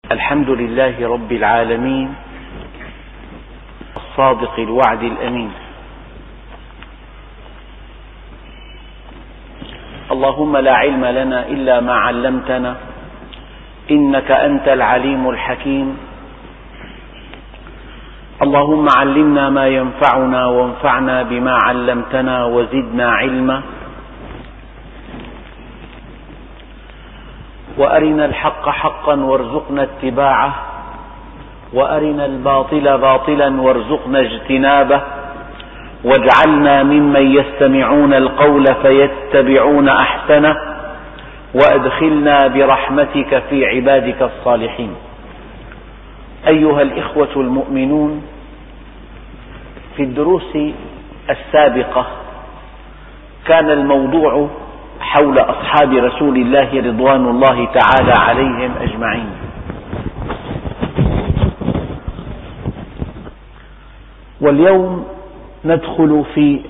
الحمد لله رب العالمين، الصادق الوعد الأمين. اللهم لا علم لنا إلا ما علمتنا، إنك أنت العليم الحكيم. اللهم علمنا ما ينفعنا وانفعنا بما علمتنا وزدنا علما، وأرنا الحق حقا وارزقنا اتباعه، وأرنا الباطل باطلا وارزقنا اجتنابه، واجعلنا ممن يستمعون القول فيتبعون أحسنه، وأدخلنا برحمتك في عبادك الصالحين. أيها الإخوة المؤمنون، في الدروس السابقة كان الموضوع حول أصحاب رسول الله رضوان الله تعالى عليهم أجمعين. واليوم ندخل في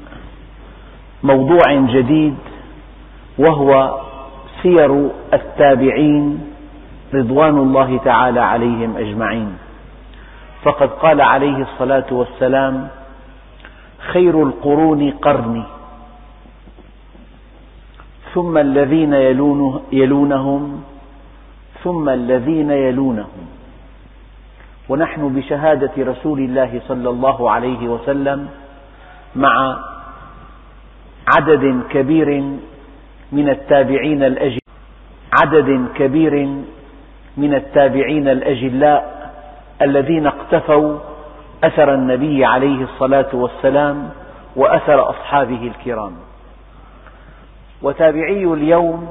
موضوع جديد، وهو سير التابعين رضوان الله تعالى عليهم أجمعين. فقد قال عليه الصلاة والسلام: خير القرون قرني، ثم الذين يلونهم، ثم الذين يلونهم. ونحن بشهادة رسول الله صلى الله عليه وسلم مع عدد كبير من التابعين الأجلاء الذين اقتفوا أثر النبي عليه الصلاة والسلام وأثر أصحابه الكرام. وتابعي اليوم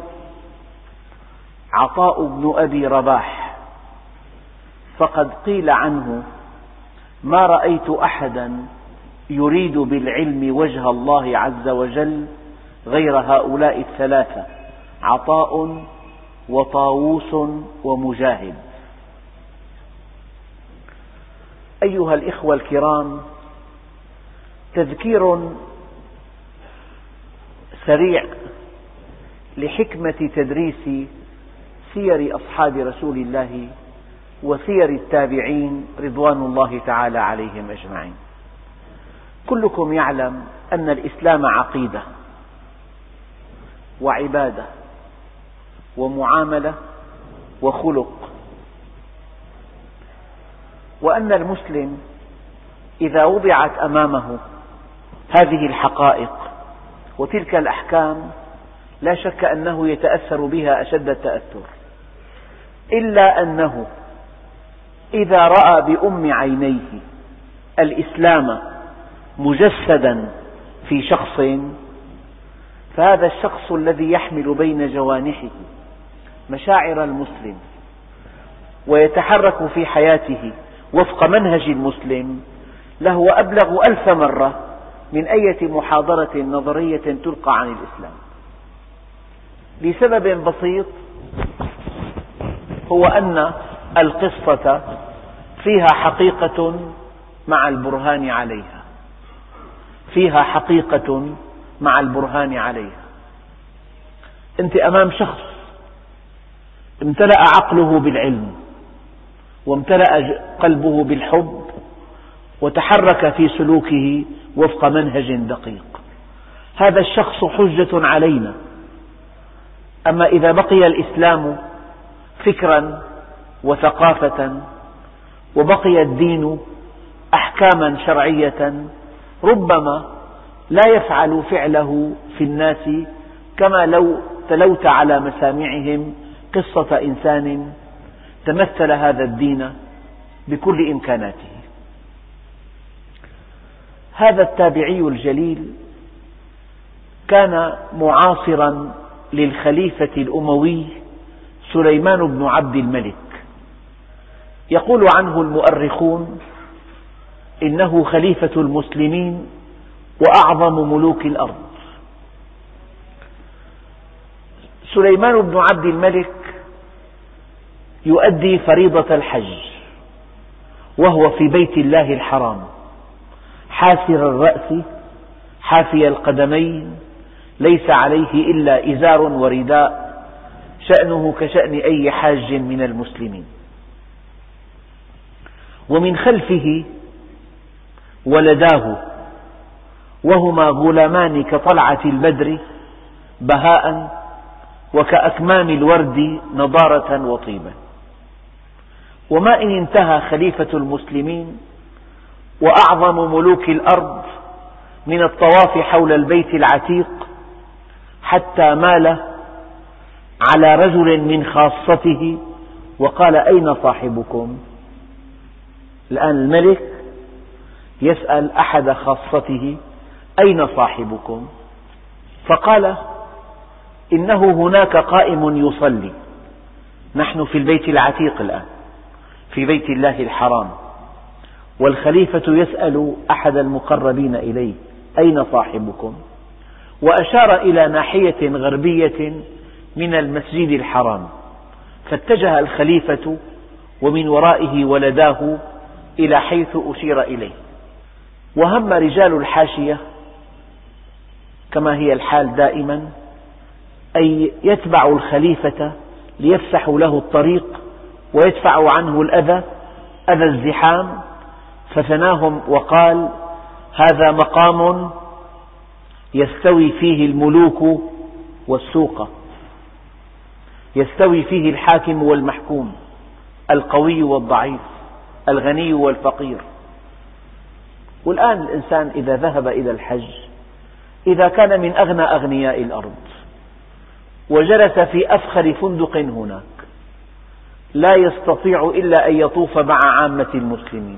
عطاء بن أبي رباح، فقد قيل عنه: ما رأيت أحدا يريد بالعلم وجه الله عز وجل غير هؤلاء الثلاثة، عطاء وطاووس ومجاهد. أيها الإخوة الكرام، تذكير سريع لحكمة تدريس سير أصحاب رسول الله وسير التابعين رضوان الله تعالى عليهم أجمعين. كلكم يعلم أن الإسلام عقيدة وعبادة ومعاملة وخلق، وأن المسلم إذا وضعت أمامه هذه الحقائق وتلك الأحكام لا شك أنه يتأثر بها أشد التأثر، إلا أنه إذا رأى بأم عينيه الإسلام مجسدا في شخص، فهذا الشخص الذي يحمل بين جوانحه مشاعر المسلم ويتحرك في حياته وفق منهج المسلم، له أبلغ 1000 مرة من أي محاضرة نظرية تلقى عن الإسلام، لسبب بسيط، هو أن القصة فيها حقيقة مع البرهان عليها. أنت أمام شخص امتلأ عقله بالعلم وامتلأ قلبه بالحب وتحرك في سلوكه وفق منهج دقيق، هذا الشخص حجة علينا. أما إذا بقي الإسلام فكرا وثقافة وبقي الدين أحكاما شرعية، ربما لا يفعل فعله في الناس كما لو تلوت على مسامعهم قصة إنسان تمثل هذا الدين بكل إمكاناته. هذا التابعي الجليل كان معاصرا للخليفة الأموي سليمان بن عبد الملك. يقول عنه المؤرخون إنه خليفة المسلمين وأعظم ملوك الأرض. سليمان بن عبد الملك يؤدي فريضة الحج وهو في بيت الله الحرام، حاسر الرأس حافي القدمين، ليس عليه إلا إزار ورداء، شأنه كشأن أي حاج من المسلمين. ومن خلفه ولداه وهما غلامان كطلعة البدر بهاء وكأكمام الورد نضارة وطيبا. وما إن انتهى خليفة المسلمين وأعظم ملوك الأرض من الطواف حول البيت العتيق حتى مال على رجل من خاصته وقال: أين صاحبكم؟ الآن الملك يسأل أحد خاصته: أين صاحبكم؟ فقال: إنه هناك قائم يصلي، نحن في البيت العتيق الآن في بيت الله الحرام، والخليفة يسأل أحد المقربين إليه: أين صاحبكم؟ وأشار إلى ناحية غربية من المسجد الحرام، فاتجه الخليفة ومن ورائه ولداه إلى حيث أشير إليه. وهم رجال الحاشية كما هي الحال دائما أن يتبعوا الخليفة ليفسحوا له الطريق ويدفعوا عنه أذى الزحام، فثناهم وقال: هذا مقام يستوي فيه الملوك والسوق، يستوي فيه الحاكم والمحكوم، القوي والضعيف، الغني والفقير. والآن الإنسان إذا ذهب إلى الحج إذا كان من أغنى أغنياء الأرض وجلس في أفخر فندق هناك لا يستطيع إلا أن يطوف مع عامة المسلمين،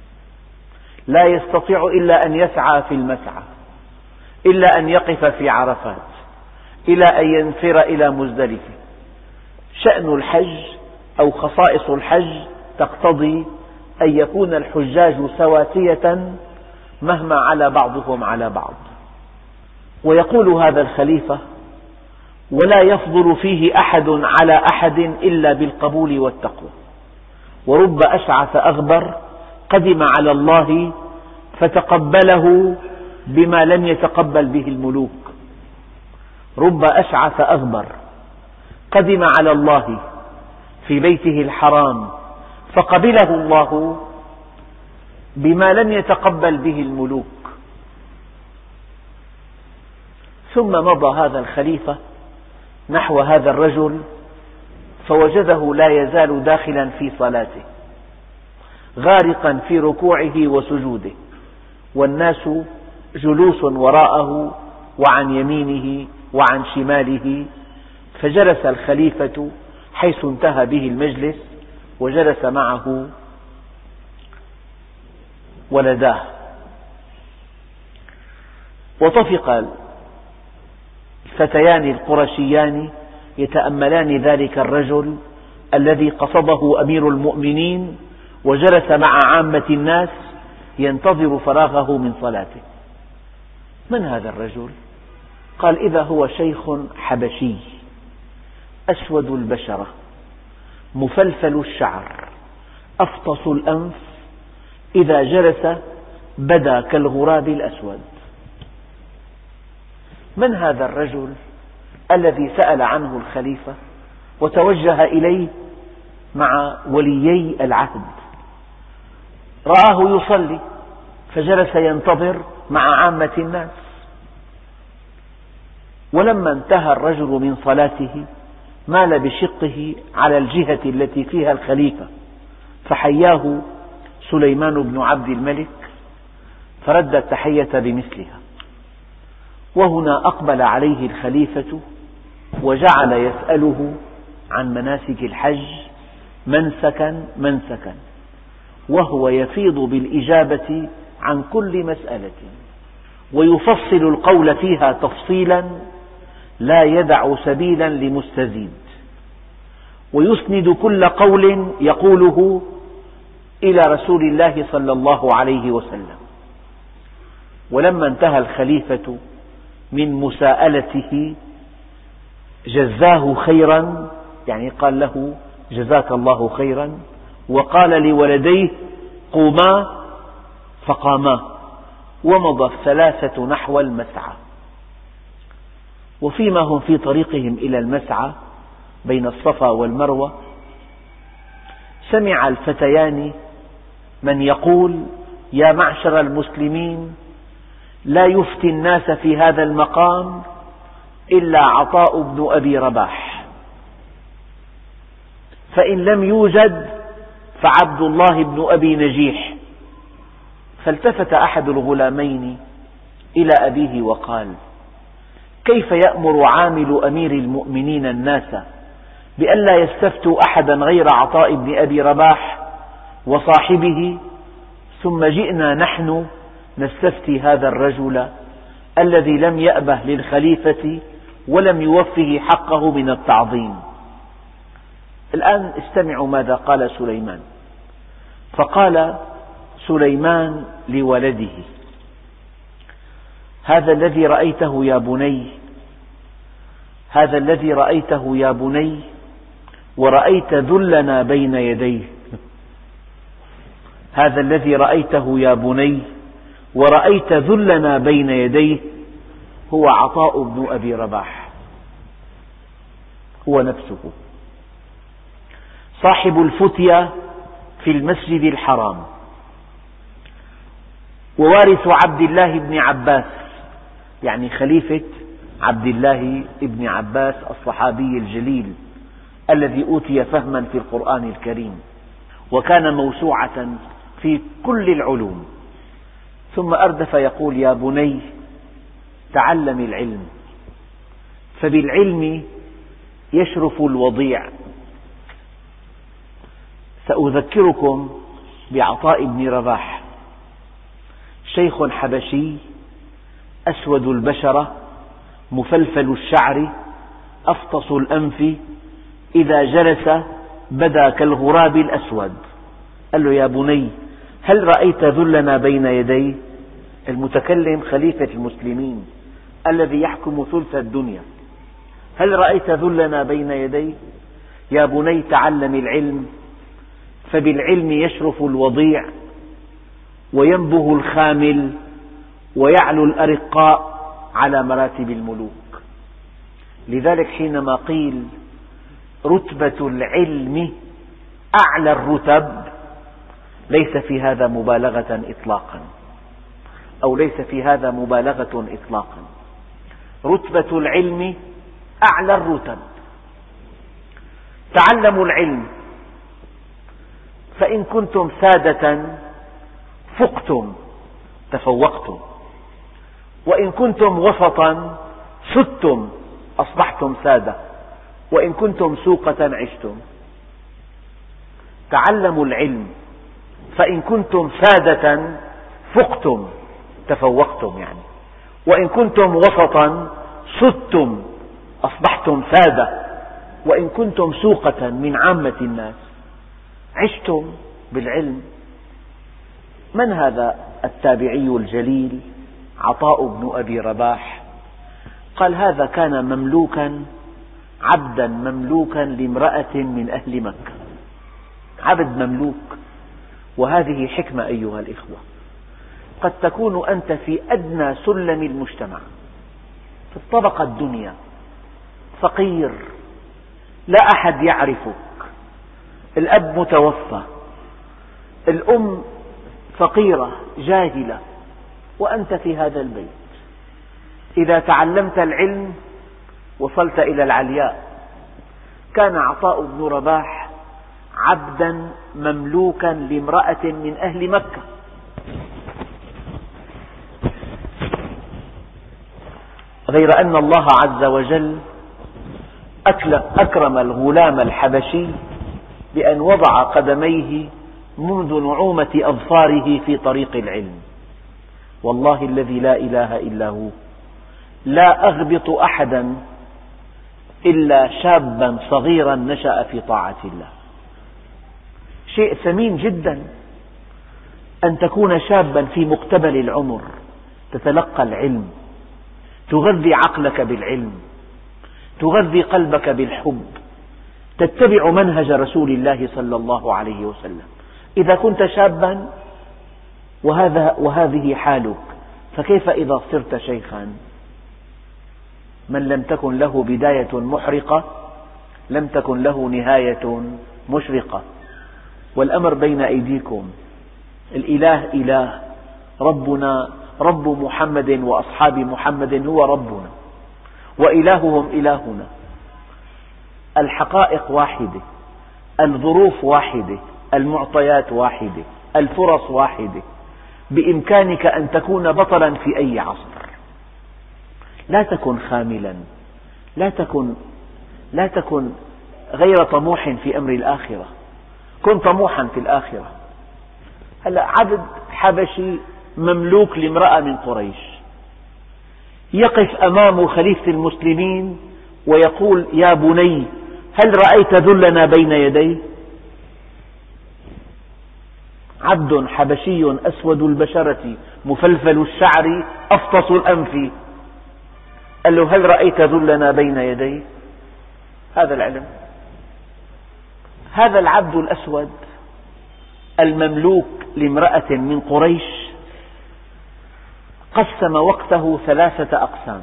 لا يستطيع إلا أن يسعى في المسعى، إلا أن يقف في عرفات، إلى أن ينفر إلى مزدلفة. شأن الحج أو خصائص الحج تقتضي أن يكون الحجاج سواسية مهما على بعضهم على بعض. ويقول هذا الخليفة: ولا يفضل فيه أحد على أحد إلا بالقبول والتقوى. ورب أشعث أغبر قدم على الله فتقبله بما لم يتقبل به الملوك. رب أشعث أغبر قدم على الله في بيته الحرام فقبله الله بما لم يتقبل به الملوك. ثم مضى هذا الخليفة نحو هذا الرجل فوجده لا يزال داخلا في صلاته غارقا في ركوعه وسجوده، والناس جلوس وراءه وعن يمينه وعن شماله. فجلس الخليفة حيث انتهى به المجلس وجلس معه ولداه، وطفق الفتيان القرشيان يتأملان ذلك الرجل الذي قصده أمير المؤمنين وجلس مع عامة الناس ينتظر فراغه من صلاته. من هذا الرجل؟ قال: إذا هو شيخ حبشي أسود البشرة مفلفل الشعر أفطس الأنف، إذا جلس بدا كالغراب الأسود. من هذا الرجل الذي سأل عنه الخليفة وتوجه إليه مع وليي العهد؟ رآه يصلي فجلس ينتظر مع عامة الناس. ولما انتهى الرجل من صلاته مال بشقه على الجهة التي فيها الخليفة فحياه سليمان بن عبد الملك فرد التحية بمثلها. وهنا أقبل عليه الخليفة وجعل يسأله عن مناسك الحج منسكا، وهو يفيض بالإجابة عن كل مسألة ويفصل القول فيها تفصيلا لا يدع سبيلا لمستزيد، ويسند كل قول يقوله إلى رسول الله صلى الله عليه وسلم. ولما انتهى الخليفة من مساءلته جزاه خيرا، يعني قال له: جزاك الله خيرا، وقال لولديه: قوما، فقاما، ومضى الثلاثة نحو المسعى. وفيما هم في طريقهم إلى المسعى بين الصفا والمروة سمع الفتيان من يقول يا معشر المسلمين لا يفتي الناس في هذا المقام إلا عطاء بن أبي رباح، فإن لم يوجد فعبد الله بن أبي نجيح. فالتفت أحد الغلامين إلى أبيه وقال: كيف يأمر عامل أمير المؤمنين الناس بألا يستفتوا أحدا غير عطاء بن أبي رباح وصاحبه، ثم جئنا نحن نستفتي هذا الرجل الذي لم يأبه للخليفة ولم يوفه حقه من التعظيم. الآن استمعوا ماذا قال سليمان. فقال سليمان لولده: هذا الذي رأيته يا بني، هذا الذي رأيته يا بني ورأيت ذلنا بين يديه، هذا الذي رأيته يا بني ورأيت ذلنا بين يديه هو عطاء بن أبي رباح، هو نفسه صاحب الفتية في المسجد الحرام، ووارث عبد الله بن عباس، يعني خليفة عبد الله بن عباس الصحابي الجليل الذي أوتي فهما في القرآن الكريم، وكان موسوعة في كل العلوم. ثم أردف يقول: يا بني تعلم العلم، فبالعلم يشرف الوضيع. سأذكركم بعطاء بن رباح، شيخ حبشي أسود البشرة مفلفل الشعر أفطس الأنف، إذا جلس بدا كالغراب الأسود. قال له: يا بني هل رأيت ذلنا بين يديه؟ المتكلم خليفة المسلمين الذي يحكم ثلث الدنيا، هل رأيت ذلنا بين يديه؟ يا بني تعلم العلم، فبالعلم يشرف الوضيع وينبه الخامل ويعلو الأرقاء على مراتب الملوك. لذلك حينما قيل رتبة العلم أعلى الرتب، ليس في هذا مبالغة إطلاقا، أو ليس في هذا مبالغة إطلاقا. رتبة العلم أعلى الرتب. تعلموا العلم، فإن كنتم سادة فقتم تفوقتم، وإن كنتم وسطا سدتم أصبحتم سادة، وإن كنتم سوقة عشتم. تعلموا العلم، فإن كنتم سادة فقتم تفوقتم، يعني وإن كنتم وسطا سدتم أصبحتم سادة، وإن كنتم سوقة من عامة الناس عشتم بالعلم. من هذا التابعي الجليل عطاء بن أبي رباح؟ قال: هذا كان مملوكا، عبدا مملوكا لامرأة من أهل مكة، عبد مملوك. وهذه حكمة أيها الإخوة، قد تكون أنت في أدنى سلم المجتمع، في الطبقة الدنيا، فقير، لا أحد يعرفك، الأب متوفى، الأم فقيرة جاهلة، وأنت في هذا البيت. إذا تعلمت العلم وصلت إلى العلياء. كان عطاء بن رباح عبدا مملوكا لامرأة من أهل مكة، غير أن الله عز وجل أكرم الغلام الحبشي بأن وضع قدميه منذ نعومة أظفاره في طريق العلم. والله الذي لا إله إلا هو لا أغبط أحدا إلا شابا صغيرا نشأ في طاعة الله. شيء ثمين جدا أن تكون شابا في مقتبل العمر، تتلقى العلم، تغذي عقلك بالعلم، تغذي قلبك بالحب، تتبع منهج رسول الله صلى الله عليه وسلم. إذا كنت شابا وهذه حالك، فكيف إذا صرت شيخا؟ من لم تكن له بداية محرقة لم تكن له نهاية مشرقة. والأمر بين أيديكم، الإله إله، ربنا رب محمد وأصحاب محمد هو ربنا، وإلههم إلهنا. الحقائق واحدة، الظروف واحدة، المعطيات واحدة، الفرص واحدة. بإمكانك أن تكون بطلا في أي عصر. لا تكن خاملا، لا تكن غير طموح في أمر الآخرة، كن طموحا في الآخرة. هلأ عبد حبشي مملوك لامرأة من قريش يقف أمام خليفة المسلمين ويقول: يا بني، هل رأيت ذلنا بين يدي؟ عبد حبشي أسود البشرة مفلفل الشعر أفطس الأنف، قال له: هل رأيت ذلنا بين يدي؟ هذا العلم. هذا العبد الأسود المملوك لامرأة من قريش قسم وقته 3 أقسام،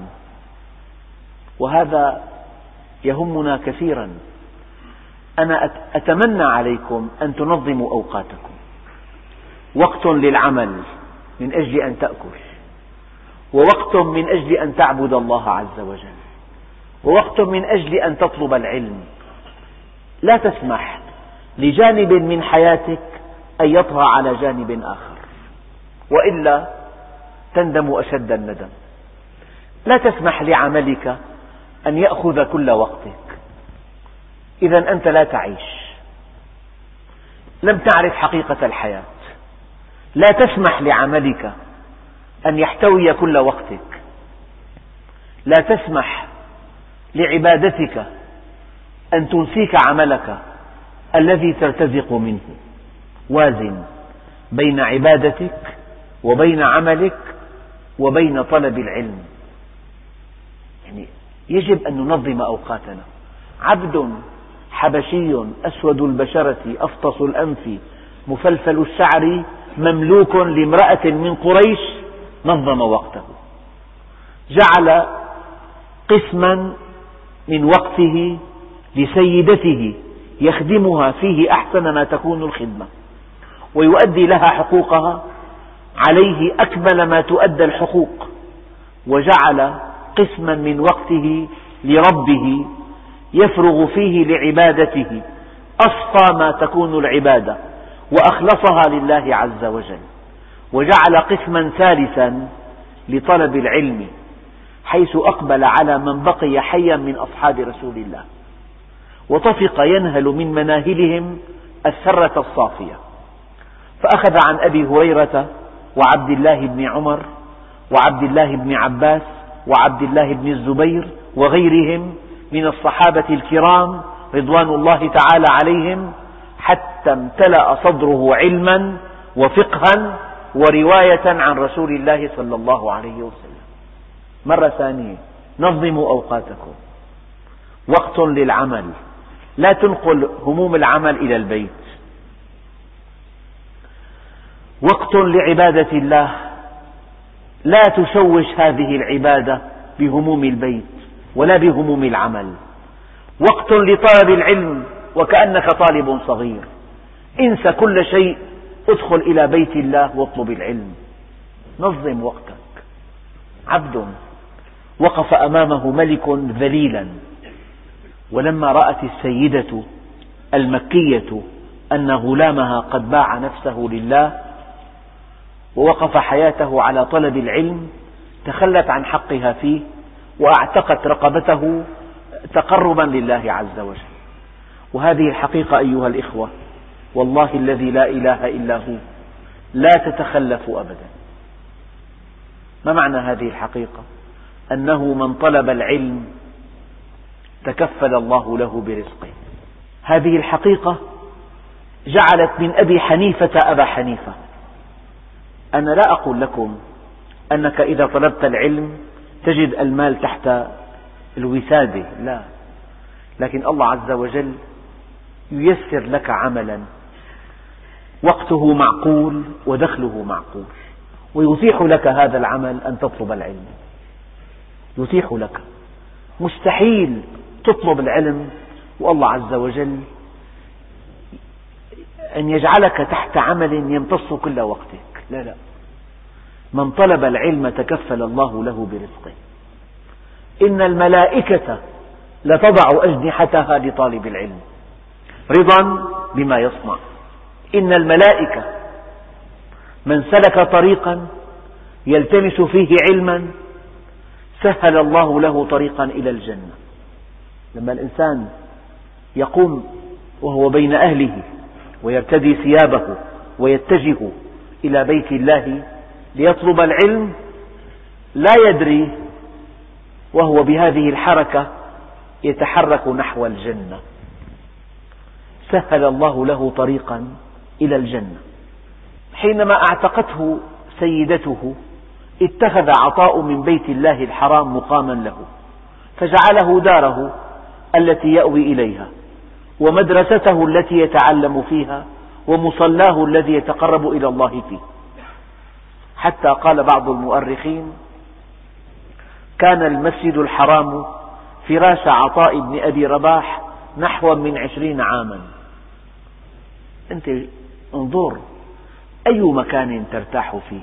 وهذا يهمنا كثيرا. أنا أتمنى عليكم أن تنظموا أوقاتكم. وقت للعمل من أجل أن تأكل، ووقت من أجل أن تعبد الله عز وجل، ووقت من أجل أن تطلب العلم. لا تسمح لجانب من حياتك أن يطغى على جانب آخر، وإلا تندم أشد الندم. لا تسمح لعملك أن يأخذ كل وقتك، إذا أنت لا تعيش، لم تعرف حقيقة الحياة. لا تسمح لعملك أن يحتوي كل وقتك، لا تسمح لعبادتك أن تنسيك عملك الذي ترتزق منه. وازن بين عبادتك وبين عملك وبين طلب العلم. يعني يجب أن ننظم أوقاتنا. عبد حبشي أسود البشرة أفطس الأنف مفلفل الشعر مملوك لامرأة من قريش نظم وقته، جعل قسما من وقته لسيدته يخدمها فيه أحسن ما تكون الخدمة، ويؤدي لها حقوقها عليه أكمل ما تؤدى الحقوق، وجعل قسما من وقته لربه يفرغ فيه لعبادته أصفى ما تكون العبادة وأخلصها لله عز وجل، وجعل قسما ثالثا لطلب العلم، حيث أقبل على من بقي حيا من أصحاب رسول الله، وطفق ينهل من مناهلهم الثرة الصافية. فأخذ عن أبي هريرة وعبد الله بن عمر وعبد الله بن عباس وعبد الله بن الزبير وغيرهم من الصحابة الكرام رضوان الله تعالى عليهم، حتى امتلأ صدره علما وفقها ورواية عن رسول الله صلى الله عليه وسلم. مرة ثانية، نظموا أوقاتكم. وقت للعمل، لا تنقل هموم العمل إلى البيت. وقت لعبادة الله، لا تشوش هذه العبادة بهموم البيت ولا بهموم العمل. وقت لطلب العلم وكأنك طالب صغير، انسى كل شيء، ادخل إلى بيت الله واطلب العلم. نظم وقتك. عبد وقف أمامه ملك ذليلا، ولما رأت السيدة المكية أن غلامها قد باع نفسه لله ووقف حياته على طلب العلم، تخلت عن حقها فيه وأعتقت رقبته تقربا لله عز وجل. وهذه الحقيقة أيها الإخوة، والله الذي لا إله إلا هو، لا تتخلف أبدا. ما معنى هذه الحقيقة؟ أنه من طلب العلم تكفل الله له برزقه. هذه الحقيقة جعلت من أبي حنيفة أبا حنيفة. أنا لا أقول لكم أنك إذا طلبت العلم تجد المال تحت الوسادة، لا، لكن الله عز وجل ييسر لك عملا وقته معقول ودخله معقول، ويتيح لك هذا العمل أن تطلب العلم. يتيح لك. مستحيل تطلب العلم والله عز وجل أن يجعلك تحت عمل يمتص كل وقتك، لا، من طلب العلم تكفل الله له برزقه. إن الملائكة لتضع أجنحتها لطالب العلم رضا بما يصنع. إن الملائكة من سلك طريقا يلتمس فيه علما سهل الله له طريقا إلى الجنة. لما الإنسان يقوم وهو بين أهله ويرتدي ثيابه ويتجه إلى بيت الله ليطلب العلم، لا يدري وهو بهذه الحركة يتحرك نحو الجنة، سهل الله له طريقا إلى الجنة. حينما اعتقته سيدته اتخذ عطاء من بيت الله الحرام مقاما له، فجعله داره التي يأوي إليها، ومدرسته التي يتعلم فيها، ومصلاه الذي يتقرب إلى الله فيه. حتى قال بعض المؤرخين: كان المسجد الحرام فراش عطاء بن أبي رباح نحو من 20 عاما. أنت انظر أي مكان ترتاح فيه.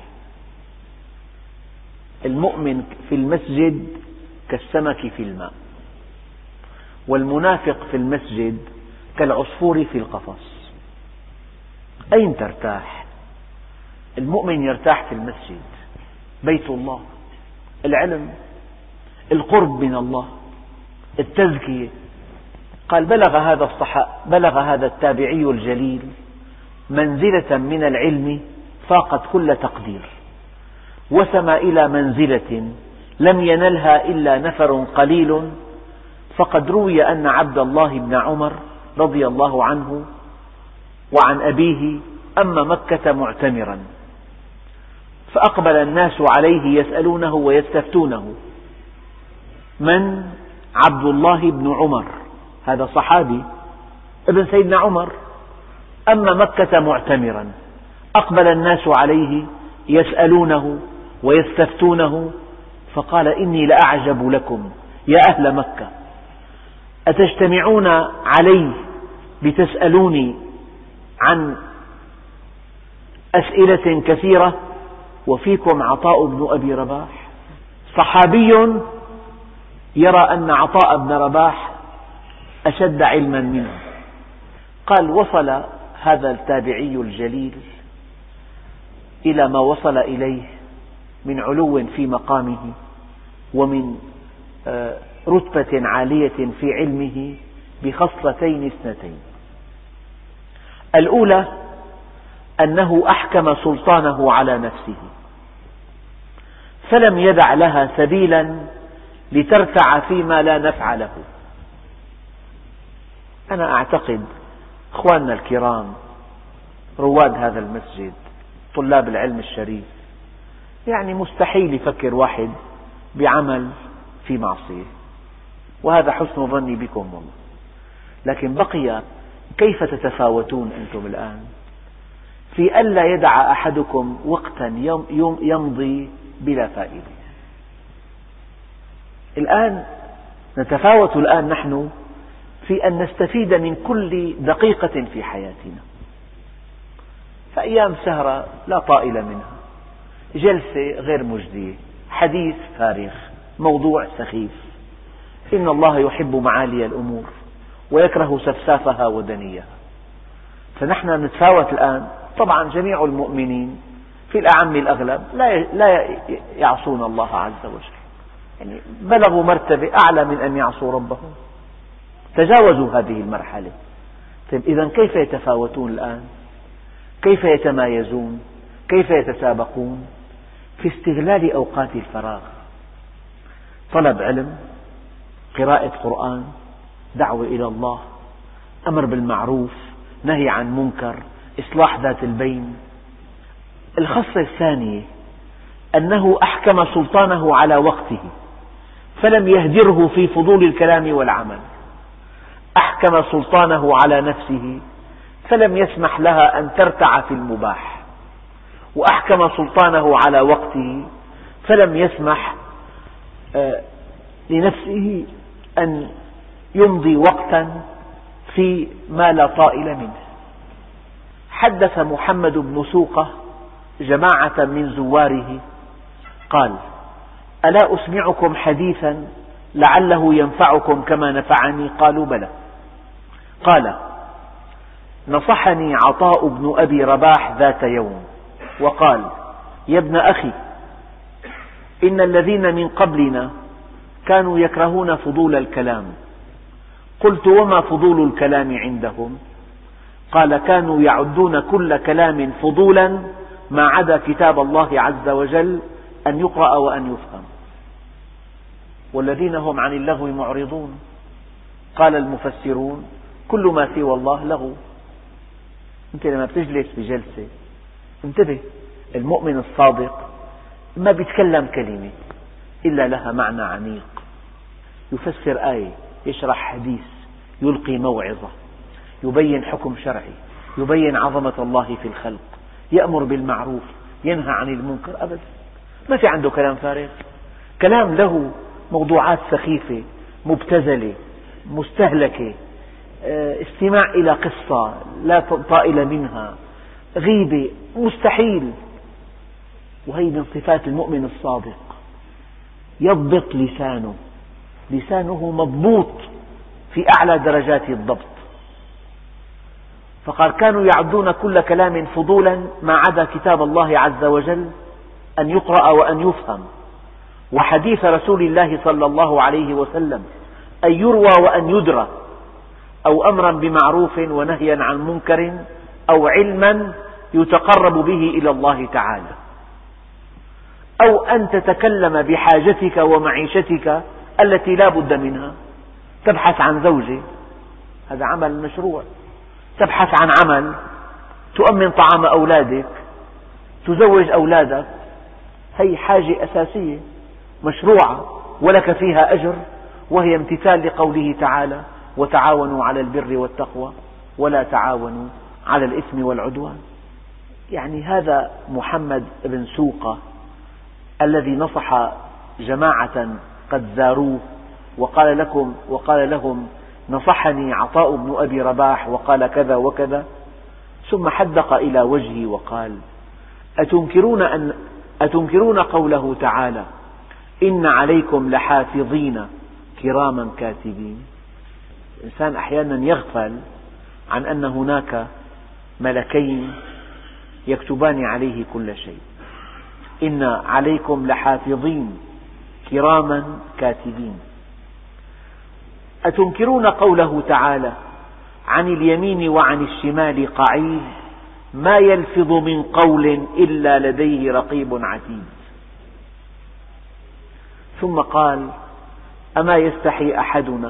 المؤمن في المسجد كالسمك في الماء، والمنافق في المسجد كالعصفور في القفص. أين ترتاح؟ المؤمن يرتاح في المسجد، بيت الله، العلم، القرب من الله، التزكية. قال: بلغ هذا التابعي الجليل منزلة من العلم فاقت كل تقدير، وسمى إلى منزلة لم ينلها إلا نفر قليل. فقد روي أن عبد الله بن عمر رضي الله عنه وعن أبيه أما مكة معتمرا، فأقبل الناس عليه يسألونه ويستفتونه. من؟ عبد الله بن عمر، هذا صحابي ابن سيدنا عمر، أما مكة معتمرا، أقبل الناس عليه يسألونه ويستفتونه، فقال: إني لأعجب لكم يا أهل مكة، أتجتمعون علي لتسألوني عن أسئلة كثيرة وفيكم عطاء بن أبي رباح؟ صحابي يرى أن عطاء بن رباح أشد علما منه. قال: وصل هذا التابعي الجليل إلى ما وصل إليه من علو في مقامه ومن رتبة عالية في علمه بخصلتين اثنتين. الأولى أنه أحكم سلطانه على نفسه، فلم يدع لها سبيلا لترتع فيما لا نفع له. أنا أعتقد أخواننا الكرام رواد هذا المسجد طلاب العلم الشريف، يعني مستحيل يفكر واحد بعمل في معصية، وهذا حسن ظني بكم والله. لكن بقي كيف تتفاوتون أنتم الآن في ألا يدع أحدكم وقتا يمضي بلا فائدة. الآن نتفاوت نحن في أن نستفيد من كل دقيقة في حياتنا. فأيام سهرة لا طائل منها، جلسة غير مجدية، حديث فارغ، موضوع سخيف. إن الله يحب معالي الأمور ويكره سفسافها ودنيها. فنحن نتفاوت الآن. طبعا جميع المؤمنين في الأعم الأغلب لا يعصون الله عز وجل، يعني بلغوا مرتبة أعلى من أن يعصوا ربهم، تجاوزوا هذه المرحلة. طيب إذن كيف يتفاوتون الآن؟ كيف يتمايزون؟ كيف يتسابقون؟ في استغلال أوقات الفراغ، طلب علم، قراءة قرآن، دعوة إلى الله، أمر بالمعروف، نهي عن منكر، إصلاح ذات البين. الخصلة الثانية أنه أحكم سلطانه على وقته فلم يهدره في فضول الكلام والعمل. أحكم سلطانه على نفسه فلم يسمح لها أن ترتع في المباح، وأحكم سلطانه على وقته فلم يسمح لنفسه أن يمضي وقتا في ما لا طائل منه. حدث محمد بن سوقة جماعة من زواره قال: ألا أسمعكم حديثا لعله ينفعكم كما نفعني؟ قالوا: بلى. قال: نصحني عطاء بن أبي رباح ذات يوم وقال: يا ابن أخي، إن الذين من قبلنا كانوا يكرهون فضول الكلام. قلت: وما فضول الكلام عندهم؟ قال: كانوا يعدون كل كلام فضولا ما عدا كتاب الله عز وجل أن يقرأ وأن يفهم، والذين هم عن اللغو معرضون. قال المفسرون: كل ما سوى الله لغو. أنت لما بتجلس بجلسة انتبه، المؤمن الصادق ما بيتكلم كلمة إلا لها معنى عميق، يفسر آية، يشرح حديث، يلقي موعظة، يبين حكم شرعي، يبين عظمة الله في الخلق، يأمر بالمعروف، ينهى عن المنكر. أبدا ما في عنده كلام فارغ، كلام له موضوعات سخيفة مبتذلة مستهلكة، استماع إلى قصة لا طائل منها، غيبة، مستحيل. وهي من صفات المؤمن الصادق، يضبط لسانه، لسانه مضبوط في أعلى درجات الضبط. فقال: كانوا يعدون كل كلام فضولا ما عدا كتاب الله عز وجل أن يقرأ وأن يفهم، وحديث رسول الله صلى الله عليه وسلم أن يروى وأن يدرى، أو أمرا بمعروف ونهيا عن منكر، أو علما يتقرب به إلى الله تعالى، أو أن تتكلم بحاجتك ومعيشتك التي لا بد منها. تبحث عن زوجة، هذا عمل مشروع. تبحث عن عمل، تؤمن طعام أولادك، تزوج أولادك، هي حاجة أساسية مشروعة ولك فيها أجر، وهي امتثال لقوله تعالى: وتعاونوا على البر والتقوى ولا تعاونوا على الإثم والعدوان. يعني هذا محمد بن سوقة الذي نصح جماعة قد زاروه وقال لهم: نصحني عطاء بن أبي رباح وقال كذا وكذا، ثم حدق إلى وجهي وقال: أتنكرون قوله تعالى: إن عليكم لحافظين كراما كاتبين؟ الإنسان أحيانا يغفل عن أن هناك ملكين يكتبان عليه كل شيء. إن عليكم لحافظين كراما كاتبين. أتنكرون قوله تعالى: عن اليمين وعن الشمال قعيد ما يلفظ من قول إلا لديه رقيب عتيد. ثم قال: أما يستحي أحدنا،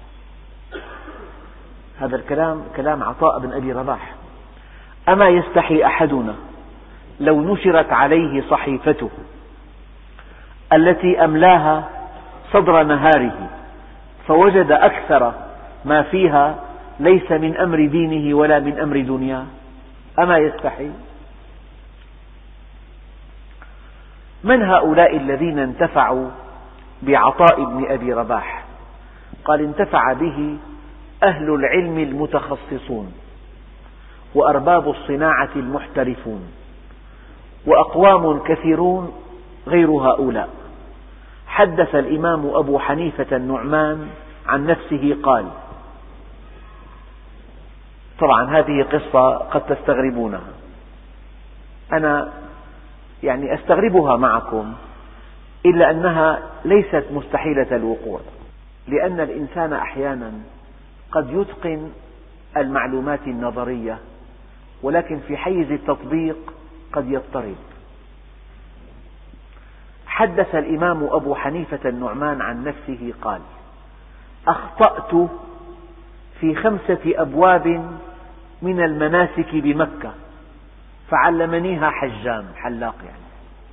هذا الكلام كلام عطاء بن أبي رباح، أما يستحي أحدنا لو نشرت عليه صحيفته التي أملاها صدر نهاره فوجد أكثر ما فيها ليس من أمر دينه ولا من أمر دنياه؟ أما يستحي؟ من هؤلاء الذين انتفعوا بعطاء بن أبي رباح؟ قال: انتفع به أهل العلم المتخصصون، وأرباب الصناعة المحترفون، وأقوام كثيرون غير هؤلاء. حدث الإمام أبو حنيفة النعمان عن نفسه قال، طبعا هذه قصة قد تستغربونها، أنا يعني أستغربها معكم، إلا أنها ليست مستحيلة الوقوع، لأن الإنسان أحيانا قد يتقن المعلومات النظرية، ولكن في حيز التطبيق قد يضطرب. حدث الإمام أبو حنيفة النعمان عن نفسه قال: أخطأت في 5 أبواب من المناسك بمكة فعلمنيها حجام، حلاق يعني.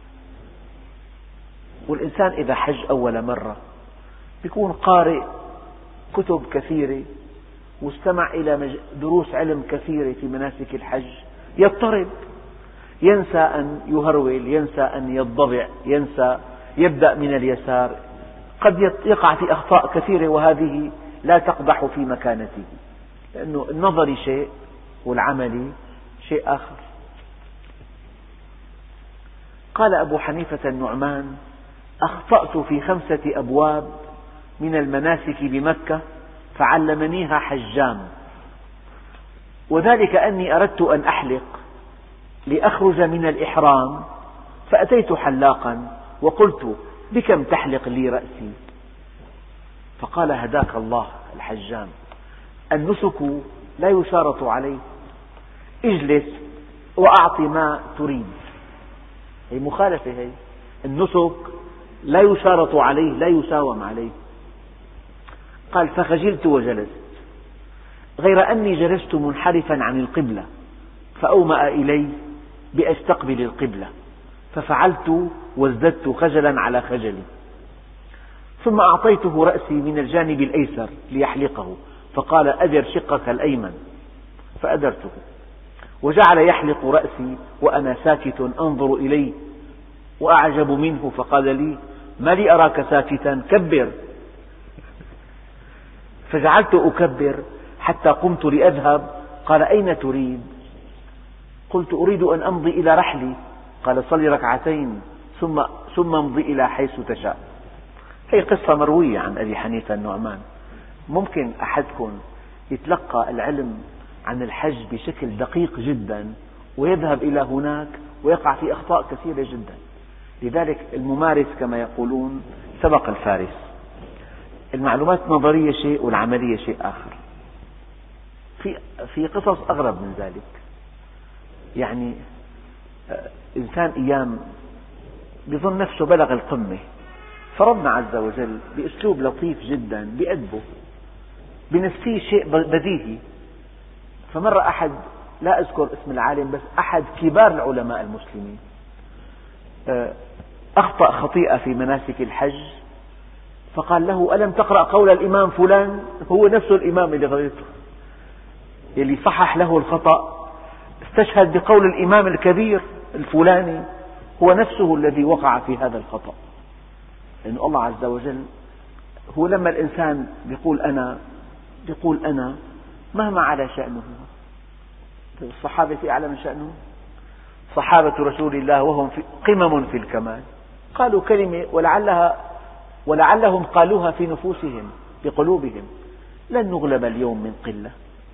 والإنسان إذا حج أول مرة يكون قارئ كتب كثيرة واستمع إلى دروس علم كثيرة في مناسك الحج، يضطرب، ينسى أن يهرول، ينسى أن يضبع، ينسى يبدأ من اليسار، قد يقع في أخطاء كثيرة، وهذه لا تقدح في مكانته، لأنه النظري شيء والعملي شيء آخر. قال أبو حنيفة النعمان: أخطأت في 5 أبواب من المناسك بمكة فعلمنيها حجام، وذلك أني أردت أن أحلق لأخرج من الإحرام، فأتيت حلاقا وقلت: بكم تحلق لي رأسي؟ فقال: هداك الله الحجام، النسك لا يشارط عليه، اجلس وأعط ما تريد. هي مخالفة، هي النسك لا يشارط عليه، لا يساوم عليه. قال: فخجلت وجلست، غير أني جلست منحرفا عن القبلة، فأومأ إلي بأستقبل القبلة، ففعلت وازددت خجلا على خجلي، ثم أعطيته رأسي من الجانب الأيسر ليحلقه، فقال: أدر شقك الأيمن، فأدرته، وجعل يحلق رأسي وأنا ساكت أنظر إليه وأعجب منه، فقال لي: ما لي أراك ساكتا، كبر. فجعلت أكبر حتى قمت لأذهب. قال: أين تريد؟ قلت: أريد أن أمضي إلى رحلي. قال: صل 2 ركعتين ثم امضي إلى حيث تشاء. هي قصة مروية عن أبي حنيفة النعمان. ممكن أحدكم يتلقى العلم عن الحج بشكل دقيق جدا ويذهب إلى هناك ويقع في أخطاء كثيرة جدا. لذلك الممارس كما يقولون سبق الفارس. المعلومات النظرية شيء والعملية شيء آخر. في قصص أغرب من ذلك. يعني إنسان أيام يظن نفسه بلغ القمة، فربنا عز وجل بأسلوب لطيف جدا بأدبه بنفسيه شيء بديهي. فمر أحد، لا أذكر اسم العالم، بس أحد كبار العلماء المسلمين أخطأ خطيئة في مناسك الحج، فقال له: ألم تقرأ قول الإمام فلان؟ هو نفسه الإمام اللي غلطه، اللي صحح له الخطأ استشهد بقول الإمام الكبير الفلاني، هو نفسه الذي وقع في هذا الخطأ. لأن الله عز وجل هو لما الإنسان يقول أنا مهما على شأنه. الصحابة أعلى من شأنه؟ صحابة رسول الله وهم قمم في الكمال قالوا كلمة ولعلهم قالوها في نفوسهم بقلوبهم: لن نغلب اليوم من قلة.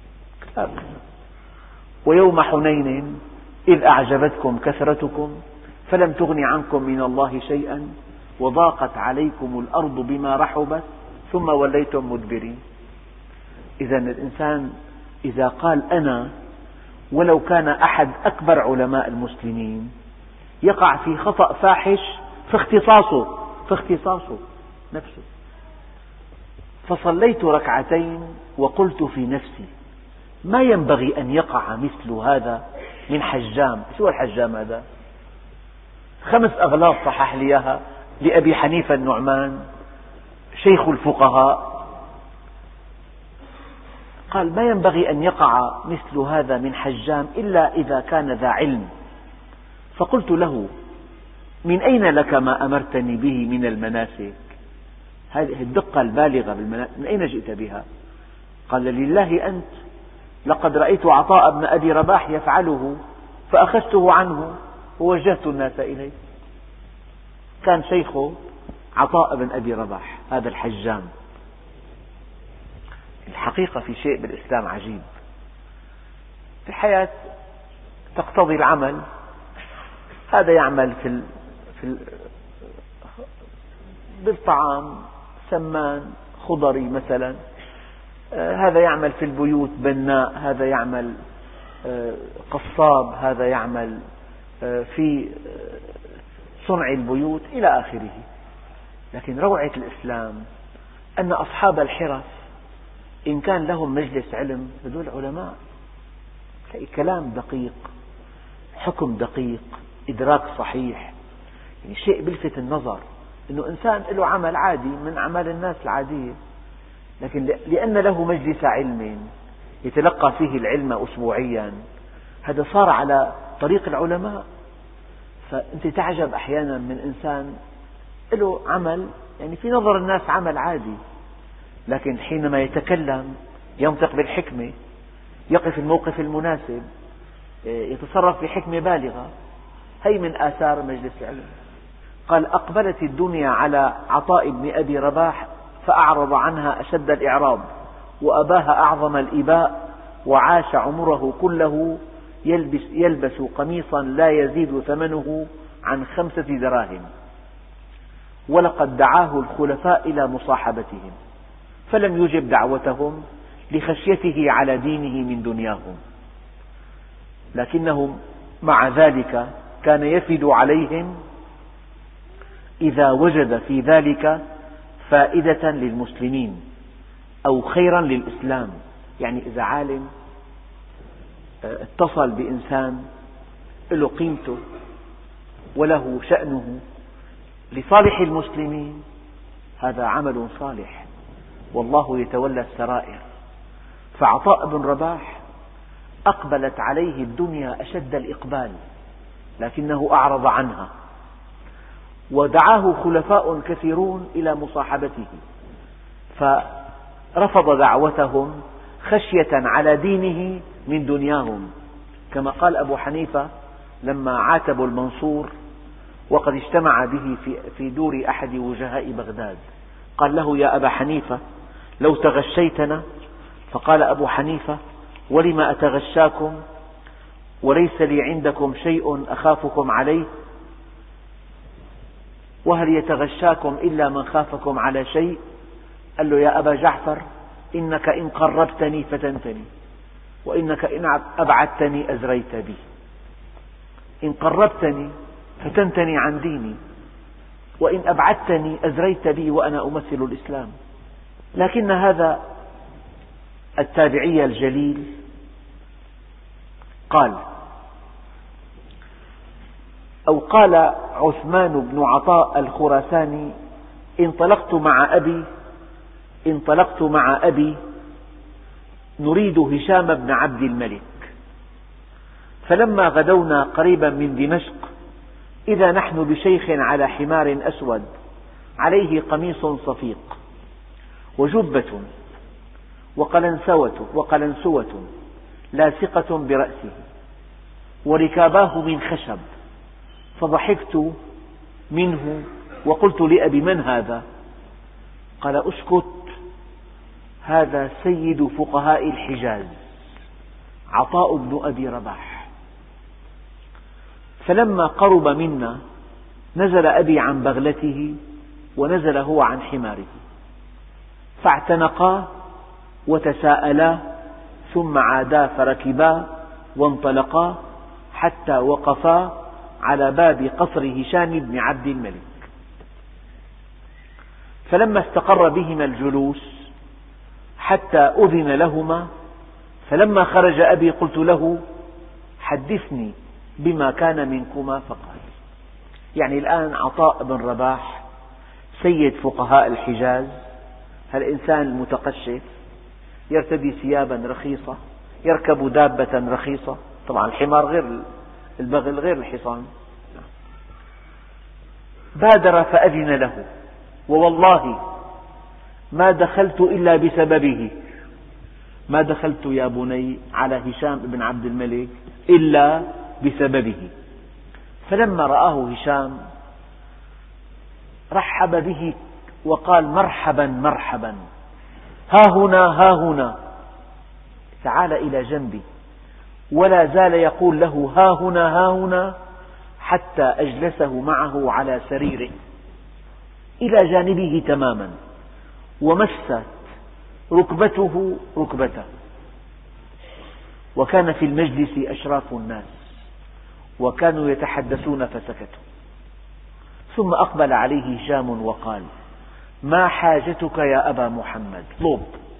ويوم حنين إذ أعجبتكم كثرتكم فلم تغن عنكم من الله شيئا وضاقت عليكم الأرض بما رحبت ثم وليتم مدبرين. إذا الإنسان إذا قال أنا، ولو كان أحد أكبر علماء المسلمين، يقع في خطأ فاحش في اختصاصه نفسه. فصليت 2 ركعتين وقلت في نفسي: ما ينبغي أن يقع مثل هذا من حجام. شو الحجام هذا؟ 5 أغلاط صحح لي إياها لأبي حنيفة النعمان شيخ الفقهاء. قال: ما ينبغي أن يقع مثل هذا من حجام إلا إذا كان ذا علم. فقلت له: من أين لك ما أمرتني به من المناسك؟ هذه الدقة البالغة بالمناسك من أين جئت بها؟ قال: لله أنت، لقد رأيت عطاء بن أبي رباح يفعله فأخذته عنه ووجهت الناس إليه. كان شيخه عطاء بن أبي رباح هذا الحجام. الحقيقة في شيء بالإسلام عجيب. في الحياة تقتضي العمل، هذا يعمل بالطعام سمان خضري مثلا، هذا يعمل في البيوت بناء، هذا يعمل قصاب، هذا يعمل في صنع البيوت إلى آخره. لكن روعة الإسلام أن أصحاب الحرف إن كان لهم مجلس علم هذول علماء، كلام دقيق، حكم دقيق، إدراك صحيح. يعني شيء بلفت النظر أنه إنسان له عمل عادي من أعمال الناس العادية، لكن لأن له مجلس علم يتلقى فيه العلم أسبوعيا، هذا صار على طريق العلماء. فأنت تعجب أحيانا من إنسان له عمل يعني في نظر الناس عمل عادي، لكن حينما يتكلم ينطق بالحكمة، يقف الموقف المناسب، يتصرف بحكمة بالغة. هي من آثار مجلس العلم. قال: أقبلت الدنيا على عطاء بن أبي رباح فأعرض عنها أشد الإعراض، وأباها أعظم الإباء، وعاش عمره كله يلبس قميصا لا يزيد ثمنه عن 5 دراهم، ولقد دعاه الخلفاء إلى مصاحبتهم فلم يجب دعوتهم لخشيته على دينه من دنياهم، لكنه مع ذلك كان يفد عليهم إذا وجد في ذلك فائدة للمسلمين أو خيرا للإسلام. يعني إذا عالم اتصل بإنسان له قيمته وله شأنه لصالح المسلمين، هذا عمل صالح، والله يتولى السرائر. فعطاء بن رباح أقبلت عليه الدنيا أشد الإقبال، لكنه أعرض عنها، ودعاه خلفاء كثيرون إلى مصاحبته، فرفض دعوتهم خشية على دينه من دنياهم، كما قال أبو حنيفة لما عاتبوا المنصور وقد اجتمع به في دور أحد وجهاء بغداد، قال له: يا أبا حنيفة لو تغشيتنا؟ فقال أبو حنيفة: ولم أتغشاكم وليس لي عندكم شيء أخافكم عليه؟ وهل يتغشاكم إلا من خافكم على شيء؟ قال له: يا أبا جعفر إنك إن قربتني فتنتني، وإنك إن أبعدتني أزريت بي. إن قربتني فتنتني عن ديني، وإن أبعدتني أزريت بي وأنا أمثل الإسلام. لكن هذا التابعي الجليل قال: أو قال عثمان بن عطاء الخراساني: انطلقت مع أبي نريد هشام بن عبد الملك، فلما غدونا قريبا من دمشق إذا نحن بشيخ على حمار أسود عليه قميص صفيق وجبة وقلنسوة لاصقة برأسه وركاباه من خشب، فضحكت منه وقلت لأبي: من هذا؟ قال: اسكت، هذا سيد فقهاء الحجاز عطاء بن أبي رباح. فلما قرب منا نزل أبي عن بغلته ونزل هو عن حماره، فاعتنقا وتساءلا ثم عادا فركبا وانطلقا حتى وقفا على باب قصر هشام بن عبد الملك. فلما استقر بهما الجلوس حتى أذن لهما، فلما خرج أبي قلت له: حدثني بما كان منكما. فقال: يعني الآن عطاء بن رباح سيد فقهاء الحجاز، هالإنسان المتقشف يرتدي ثيابا رخيصة، يركب دابة رخيصة، طبعا الحمار غير البغل غير الحصان. بادر فأذن له، ووالله ما دخلت إلا بسببه. ما دخلت يا بني على هشام بن عبد الملك إلا بسببه. فلما رآه هشام رحب به وقال: مرحبا مرحبا، ها هنا تعال إلى جنبي. ولا زال يقول له: ها هنا حتى أجلسه معه على سريره إلى جانبه تماما، ومست ركبته ركبته. وكان في المجلس أشراف الناس وكانوا يتحدثون فسكتوا. ثم أقبل عليه هشام وقال: ما حاجتك يا أبا محمد؟ اطلب.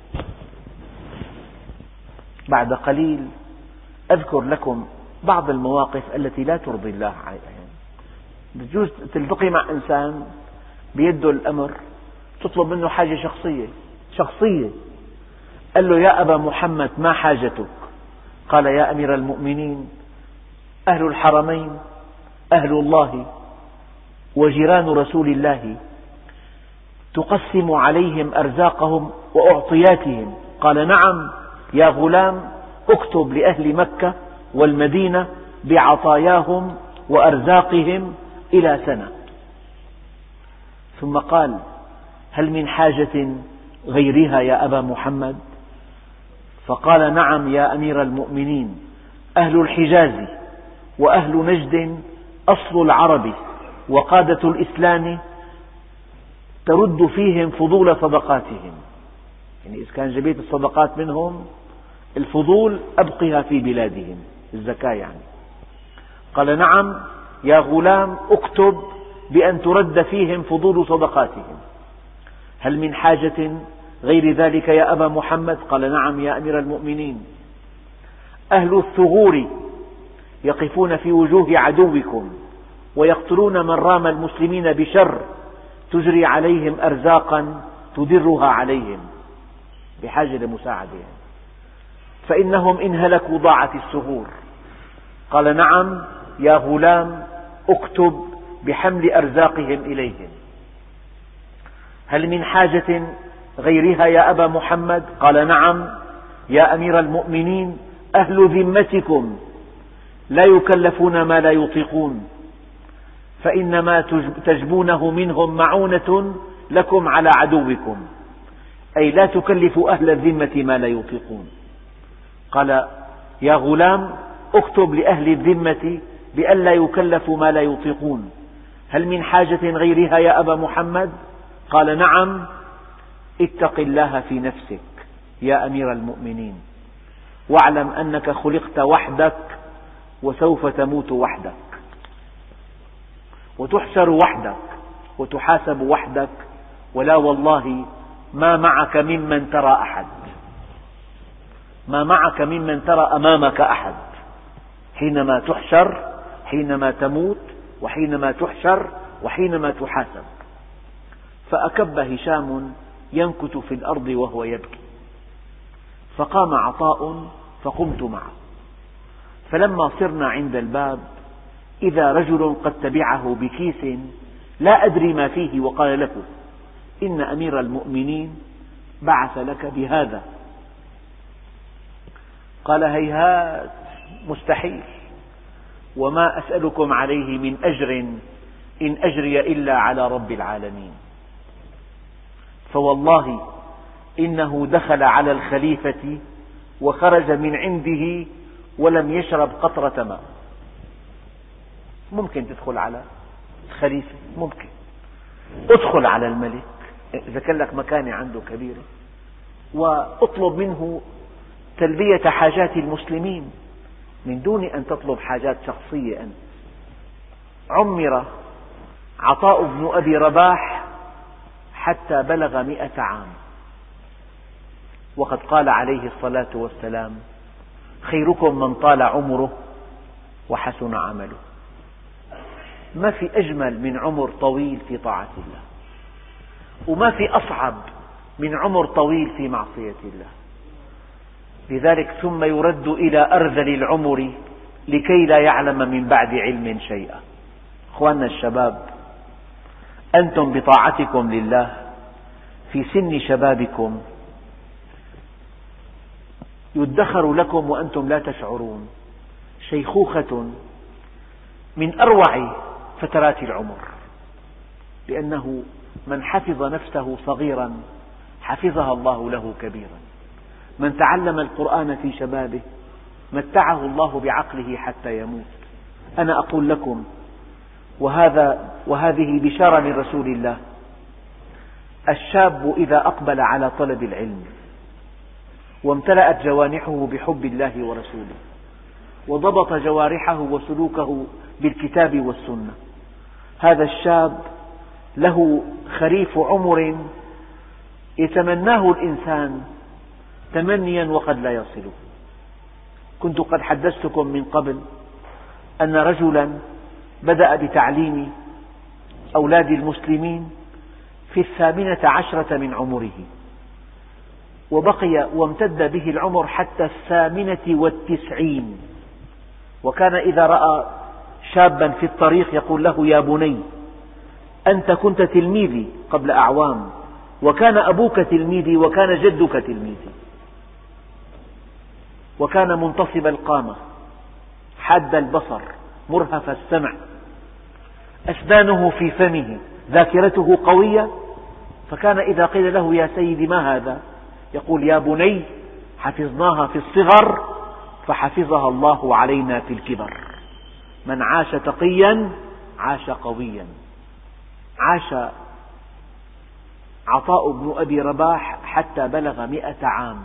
بعد قليل أذكر لكم بعض المواقف التي لا ترضي الله. بجوز تلتقي مع إنسان بيده الأمر تطلب منه حاجة شخصية. قال له: يا أبا محمد ما حاجتك؟ قال: يا أمير المؤمنين، أهل الحرمين أهل الله وجيران رسول الله تقسم عليهم أرزاقهم وأعطياتهم. قال: نعم يا غلام، اكتب لأهل مكة والمدينة بعطاياهم وأرزاقهم إلى سنة. ثم قال: هل من حاجة غيرها يا أبا محمد؟ فقال: نعم يا أمير المؤمنين، أهل الحجاز وأهل نجد أصل العرب وقادة الإسلام ترد فيهم فضول صدقاتهم. يعني إذا كان جبيت الصدقات منهم، الفضول أبقها في بلادهم، الزكاة يعني. قال: نعم يا غلام، اكتب بأن ترد فيهم فضول صدقاتهم. هل من حاجة غير ذلك يا أبا محمد؟ قال: نعم يا أمير المؤمنين. أهل الثغور يقفون في وجوه عدوكم ويقتلون من رام المسلمين بشر تجري عليهم أرزاقا تدرها عليهم، بحاجة لمساعدة، فإنهم إن هلكوا ضاعت الثغور. قال: نعم يا غلام، اكتب بحمل أرزاقهم إليهم. هل من حاجة غيرها يا أبا محمد؟ قال: نعم يا أمير المؤمنين، أهل ذمتكم لا يكلفون ما لا يطيقون، فإنما تجبونه منهم معونة لكم على عدوكم، أي لا تكلفوا أهل الذمة ما لا يطيقون. قال: يا غلام، اكتب لأهل الذمة بألا يكلفوا ما لا يطيقون. هل من حاجة غيرها يا أبا محمد؟ قال: نعم. اتق الله في نفسك يا أمير المؤمنين، واعلم أنك خلقت وحدك وسوف تموت وحدك، وتحشر وحدك وتحاسب وحدك، ولا والله ما معك ممن ترى أحد، ما معك ممن ترى أمامك أحد حينما تحشر، حينما تموت، وحينما تحشر، وحينما تحاسب. فأكب هشام ينكت في الأرض وهو يبكي، فقام عطاء فقمت معه، فلما صرنا عند الباب إذا رجل قد تبعه بكيس لا أدري ما فيه، وقال له: إن أمير المؤمنين بعث لك بهذا. قال: هيهات، مستحيل، وما أسألكم عليه من أجر إن أجري إلا على رب العالمين. فوالله إنه دخل على الخليفة وخرج من عنده ولم يشرب قطرة ماء. ممكن تدخل على الخليفة، ممكن ادخل على الملك إذا كان لك مكانة عنده كبيرة، واطلب منه تلبية حاجات المسلمين من دون أن تطلب حاجات شخصية أنت. عمر عطاء بن أبي رباح حتى بلغ 100 عام، وقد قال عليه الصلاة والسلام: خيركم من طال عمره وحسن عمله. ما في أجمل من عمر طويل في طاعة الله، وما في أصعب من عمر طويل في معصية الله. لذلك ثم يرد إلى أرذل العمر لكي لا يعلم من بعد علم شيئا. أخواننا الشباب، أنتم بطاعتكم لله في سن شبابكم يدخر لكم وأنتم لا تشعرون شيخوخة من أروع فترات العمر، لأنه من حفظ نفسه صغيرا حفظها الله له كبيرا. من تعلم القرآن في شبابه متعه الله بعقله حتى يموت. أنا أقول لكم، وهذه بشارة من رسول الله: الشاب إذا أقبل على طلب العلم وامتلأت جوانحه بحب الله ورسوله، وضبط جوارحه وسلوكه بالكتاب والسنة، هذا الشاب له خريف عمر يتمناه الإنسان تمنيا وقد لا يصله. كنت قد حدثتكم من قبل أن رجلا بدأ بتعليم أولاد المسلمين في 18 من عمره، وبقي وامتد به العمر حتى 98، وكان إذا رأى شابا في الطريق يقول له: يا بني، أنت كنت تلميذي قبل أعوام، وكان أبوك تلميذي، وكان جدك تلميذي، وكان منتصب القامة، حاد البصر مرهف السمع، أسنانه في فمه، ذاكرته قوية. فكان إذا قيل له يا سيدي ما هذا؟ يقول يا بني حفظناها في الصغر فحفظها الله علينا في الكبر. من عاش تقيا عاش قويا. عاش عطاء بن أبي رباح حتى بلغ 100 عام،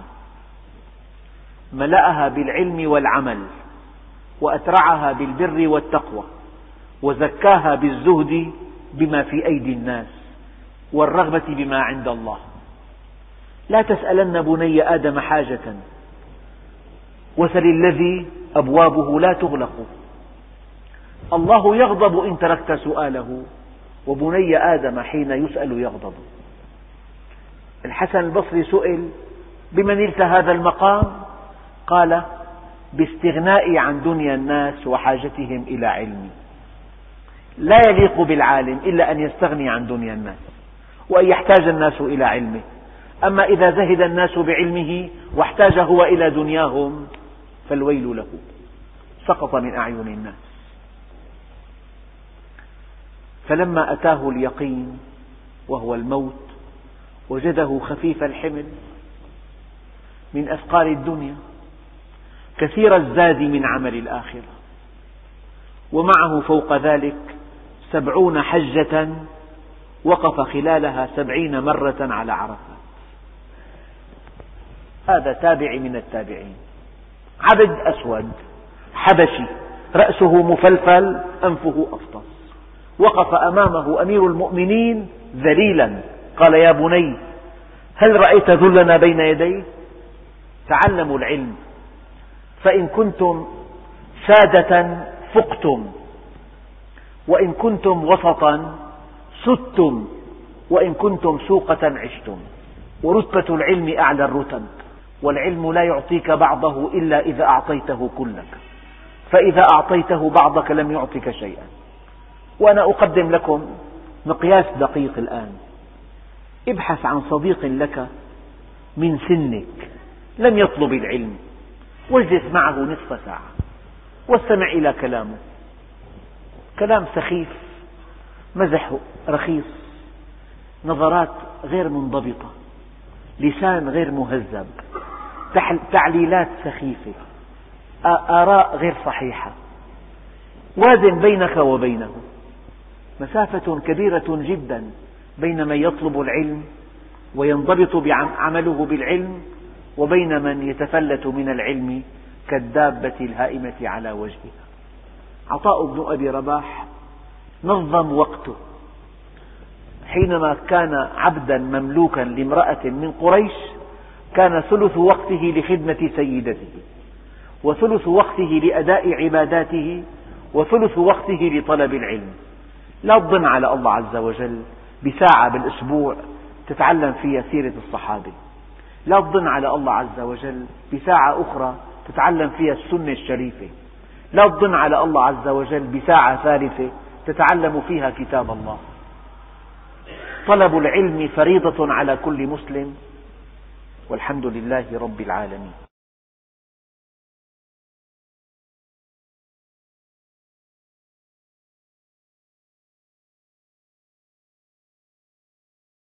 ملأها بالعلم والعمل، وأترعها بالبر والتقوى، وزكاها بالزهد بما في أيدي الناس والرغبة بما عند الله. لا تسألن بني آدم حاجة وسل الذي أبوابه لا تغلق. الله يغضب إن تركت سؤاله، وبني آدم حين يسأل يغضب. الحسن البصري سئل بمن نلت هذا المقام؟ قال باستغنائي عن دنيا الناس وحاجتهم إلى علمي. لا يليق بالعالم إلا أن يستغني عن دنيا الناس وأن يحتاج الناس إلى علمه. أما إذا زهد الناس بعلمه واحتاج هو إلى دنياهم فالويل له، سقط من أعين الناس. فلما أتاه اليقين وهو الموت وجده خفيف الحمل من أثقال الدنيا، كثير الزاد من عمل الآخرة، ومعه فوق ذلك 70 حجة وقف خلالها 70 مرة على عرفات. هذا تابعي من التابعين، عبد أسود حبشي رأسه مفلفل أنفه أفطس، وقف أمامه أمير المؤمنين ذليلا قال يا بني هل رأيت ذلنا بين يديه؟ تعلموا العلم، فإن كنتم سادة فقتم، وإن كنتم وسطا سدتم، وإن كنتم سوقة عشتم. ورتبة العلم أعلى الرتب، والعلم لا يعطيك بعضه إلا إذا أعطيته كلك، فإذا أعطيته بعضك لم يعطك شيئا. وأنا أقدم لكم مقياس دقيق الآن. ابحث عن صديق لك من سنك لم يطلب العلم، واجلس معه نصف ساعة واستمع إلى كلامه، كلام سخيف، مزح رخيص، نظرات غير منضبطة، لسان غير مهذب، تعليلات سخيفة، آراء غير صحيحة. وازن بينك وبينه، مسافة كبيرة جدا بين من يطلب العلم وينضبط عمله بالعلم وبين من يتفلت من العلم كالدابة الهائمة على وجهها. عطاء بن أبي رباح نظم وقته. حينما كان عبدا مملوكا لامرأة من قريش كان ثلث وقته لخدمة سيدته، وثلث وقته لأداء عباداته، وثلث وقته لطلب العلم. لا تظن على الله عز وجل بساعة بالأسبوع تتعلم فيها سيرة الصحابة، لا تظن على الله عز وجل بساعة أخرى تتعلم فيها السنة الشريفة، لا تظن على الله عز وجل بساعة ثالثة تتعلم فيها كتاب الله. طلب العلم فريضة على كل مسلم، والحمد لله رب العالمين.